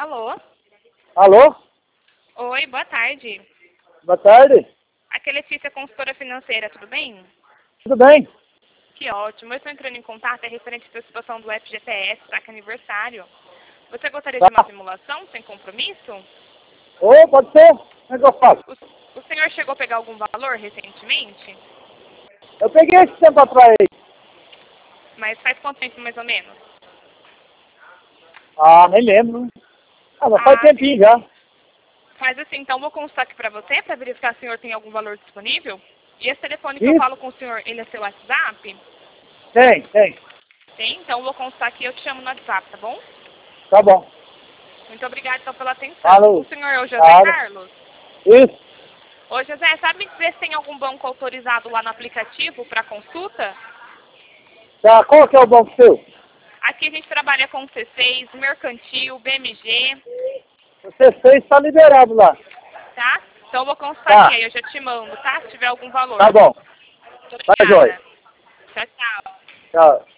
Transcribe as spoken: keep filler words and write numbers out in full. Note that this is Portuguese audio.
Alô? Alô? Oi, boa tarde. Boa tarde. Aqui é Letícia, consultora financeira, tudo bem? Tudo bem? Que ótimo. Eu estou entrando em contato, é referente à situação do app G P S, tá? Que é aniversário. Você gostaria Tá. de uma simulação sem compromisso? Ô, pode ser? Como é que eu faço? O, o senhor chegou a pegar algum valor recentemente? Eu peguei esse tempo atrás aí. Mas faz quanto tempo mais ou menos? Ah, nem lembro. Ah, mas faz Ah, tempinho já. faz assim, então vou consultar aqui para você, para verificar se o senhor tem algum valor disponível. E esse telefone que eu Isso? falo com o senhor, ele é seu WhatsApp? Tem, tem. Tem, então vou consultar aqui e eu te chamo no WhatsApp, tá bom? Tá bom. Muito obrigada então pela atenção. Alô? O senhor é o José Claro. Carlos? Isso. Ô José, sabe me dizer se tem algum banco autorizado lá no aplicativo para consulta? Tá, qual que é o banco seu? Aqui a gente trabalha com C seis, Mercantil, B M G, O C seis está liberado lá. tá? Então eu vou consultar Tá. aqui, aí eu já te mando, tá? Se tiver algum valor. Tá bom. Muito Tá, obrigada. joia. Tchau, tchau. Tchau.